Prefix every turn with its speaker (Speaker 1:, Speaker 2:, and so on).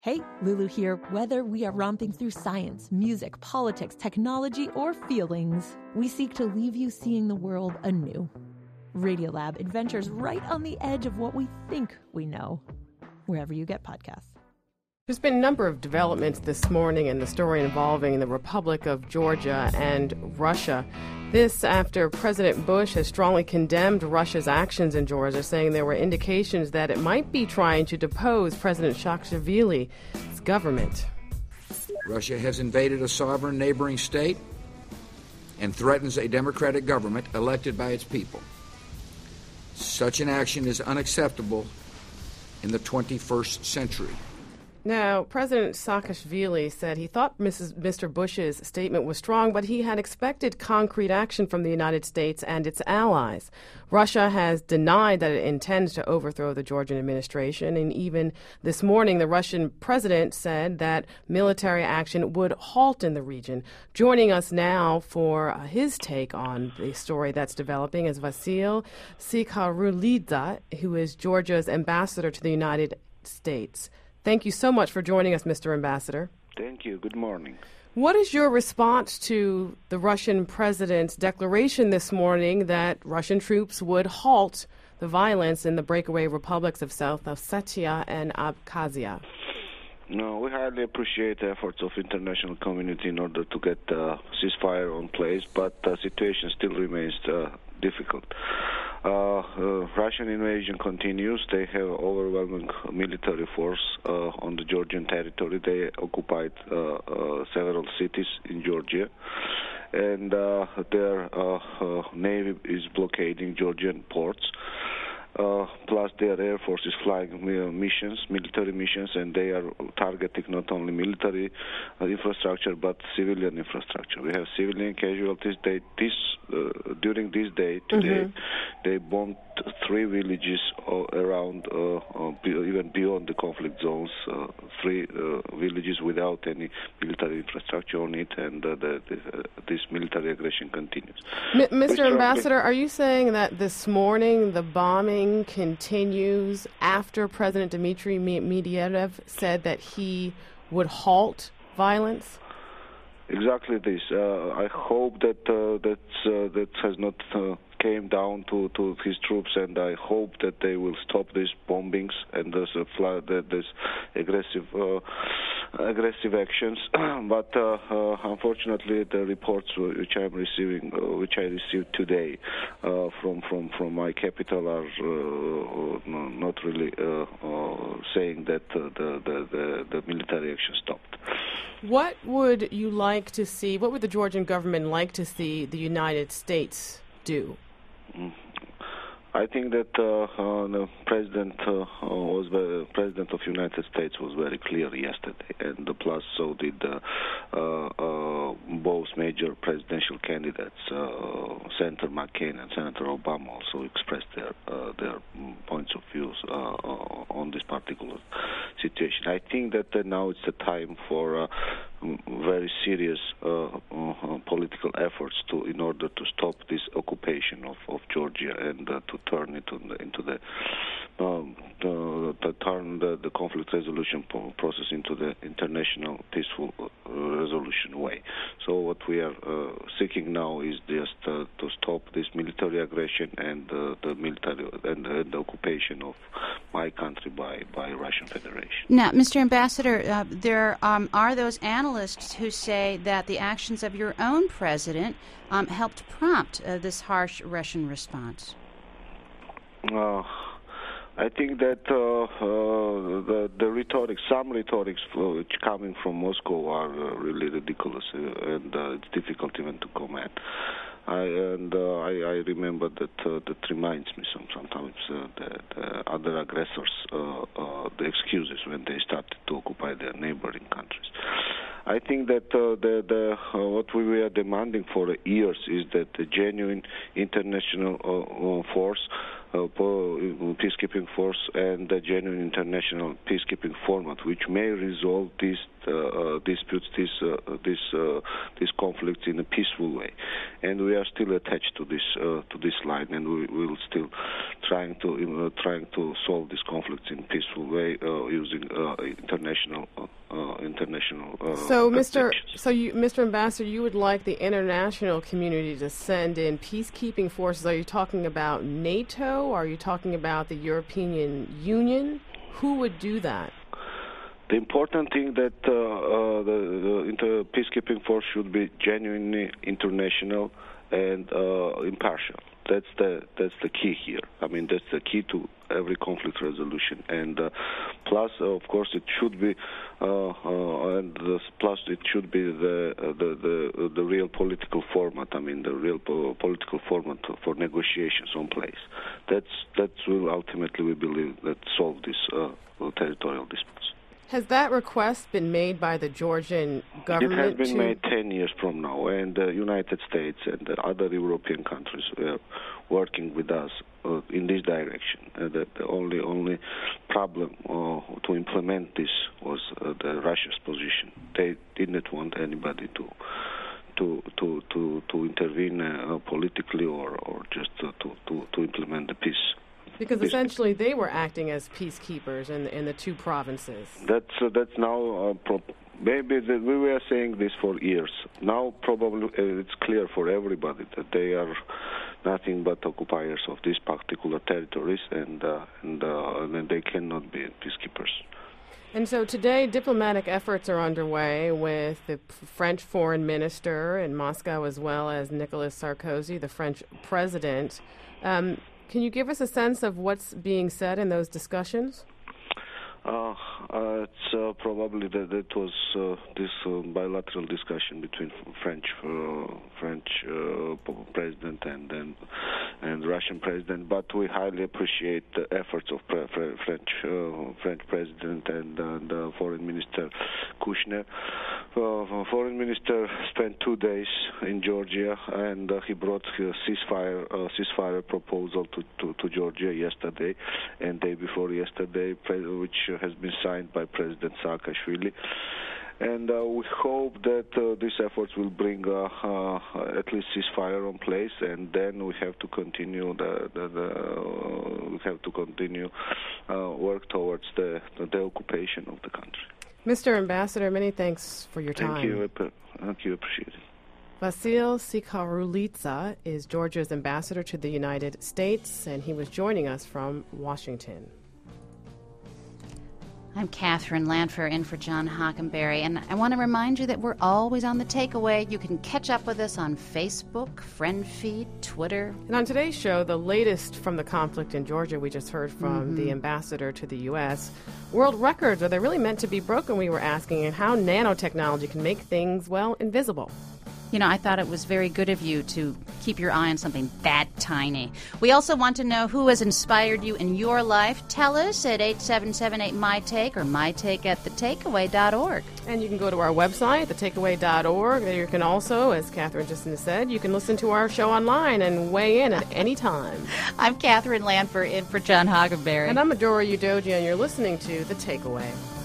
Speaker 1: Hey, Lulu here. Whether we are romping through science, music, politics, technology, or feelings, we seek to leave you seeing the world anew. Radiolab adventures right on the edge of what we think we know, wherever you get podcasts.
Speaker 2: There's been a number of developments this morning in the story involving the Republic of Georgia and Russia. This after President Bush has strongly condemned Russia's actions in Georgia, saying there were indications that it might be trying to depose President Saakashvili's government.
Speaker 3: Russia has invaded a sovereign neighboring state and threatens a democratic government elected by its people. Such an action is unacceptable in the 21st century.
Speaker 2: Now, President Saakashvili said he thought Mr. Bush's statement was strong, but he had expected concrete action from the United States and its allies. Russia has denied that it intends to overthrow the Georgian administration, and even this morning, the Russian president said that military action would halt in the region. Joining us now for his take on the story that's developing is Vasil Tsikharoulidze, who is Georgia's ambassador to the United States. Thank you so much for joining us, Mr. Ambassador.
Speaker 4: Thank you. Good morning.
Speaker 2: What is your response to the Russian president's declaration this morning that Russian troops would halt the violence in the breakaway republics of South Ossetia and Abkhazia?
Speaker 4: No, we highly appreciate the efforts of international community in order to get a ceasefire on place, but the situation still remains difficult. Russian invasion continues. They have overwhelming military force on the Georgian territory. They occupied several cities in Georgia, and their navy is blockading Georgian ports. Plus their air force is flying military missions, and they are targeting not only military infrastructure but civilian infrastructure. We have civilian casualties. During this day, today, they bombed 3 villages around, even beyond the conflict zones, 3 villages without any military infrastructure on it, and this military aggression continues.
Speaker 2: Mr. Ambassador, are you saying that this morning the bombing continues after President Dmitry Medvedev said that he would halt violence?
Speaker 4: Exactly this. I hope that has not came down to his troops, and I hope that they will stop these bombings and this aggressive actions. But unfortunately, the reports which I received today from my capital are not really saying that the military action stopped.
Speaker 2: What would you like to see? What would the Georgian government like to see the United States do?
Speaker 4: I think that the president president of United States was very clear yesterday, and plus so did both major presidential candidates, Senator McCain and Senator Obama, also expressed their points of views on this particular situation. I think that now it's the time for very serious political efforts in order to stop this occupation of Georgia and to turn it into the conflict resolution process into the international peaceful resolution way. So what we are seeking now is just to stop this military aggression and the occupation of my country by Russian Federation.
Speaker 5: Now, Mr. Ambassador, there are those analysts who say that the actions of your own president helped prompt this harsh Russian response.
Speaker 4: I think that the rhetoric, some rhetorics which coming from Moscow are really ridiculous, and it's difficult even to comment. I remember that reminds me sometimes the other aggressors, the excuses when they started to occupy their neighboring countries. I think that what we were demanding for years is that the genuine international force peacekeeping force and a genuine international peacekeeping format, which may resolve these disputes, these conflicts in a peaceful way. And we are still attached to this line, and we will still trying to solve these conflicts in a peaceful way using international.
Speaker 2: Mr. Ambassador, you would like the international community to send in peacekeeping forces. Are you talking about NATO? Are you talking about the European Union? Who would do that?
Speaker 4: The important thing that the peacekeeping force should be genuinely international and impartial. That's the key here. I mean, that's the key to every conflict resolution. And plus, of course, it should be the real political format. I mean, the real political format for negotiations on place. That will ultimately, we believe, that solve these territorial disputes.
Speaker 2: Has that request been made by the Georgian government?
Speaker 4: It has been made 10 years from now, and the United States and the other European countries are working with us in this direction. The only problem to implement this was the Russia's position. They didn't want anybody to intervene politically or just to implement the peace.
Speaker 2: Because essentially they were acting as peacekeepers in the two provinces.
Speaker 4: That's now maybe we were saying this for years. Now probably it's clear for everybody that they are nothing but occupiers of these particular territories, and they cannot be peacekeepers.
Speaker 2: And so today, diplomatic efforts are underway with the French foreign minister in Moscow, as well as Nicolas Sarkozy, the French president. Can you give us a sense of what's being said in those discussions?
Speaker 4: It's probably that was this bilateral discussion between French president and Russian president. But we highly appreciate the efforts of French president and Foreign Minister Kushner. Foreign minister spent 2 days in Georgia, and he brought a ceasefire proposal to Georgia yesterday and day before yesterday, which has been signed by President Saakashvili. And we hope that these efforts will bring at least ceasefire on place, and then we have to continue work towards the occupation of the country.
Speaker 2: Mr. Ambassador, many thanks for your time.
Speaker 4: Thank you, appreciate it.
Speaker 2: Vasil Tsikharoulidze is Georgia's ambassador to the United States, and he was joining us from Washington.
Speaker 5: I'm Catherine Lanfer in for John Hockenberry, and I want to remind you that we're always on The Takeaway. You can catch up with us on Facebook, Friend Feed, Twitter.
Speaker 2: And on today's show, the latest from the conflict in Georgia, we just heard from the ambassador to the U.S. World records, are they really meant to be broken, we were asking, and how nanotechnology can make things, well, invisible.
Speaker 5: You know, I thought it was very good of you to keep your eye on something that tiny. We also want to know who has inspired you in your life. Tell us at 8778-MyTake or mytake@thetakeaway.org.
Speaker 2: And you can go to our website, thetakeaway.org. There you can also, as Catherine just said, you can listen to our show online and weigh in at any time.
Speaker 5: I'm Catherine Lanfer in for John Hockenberry.
Speaker 2: And I'm Adora Udoji, and you're listening to The Takeaway.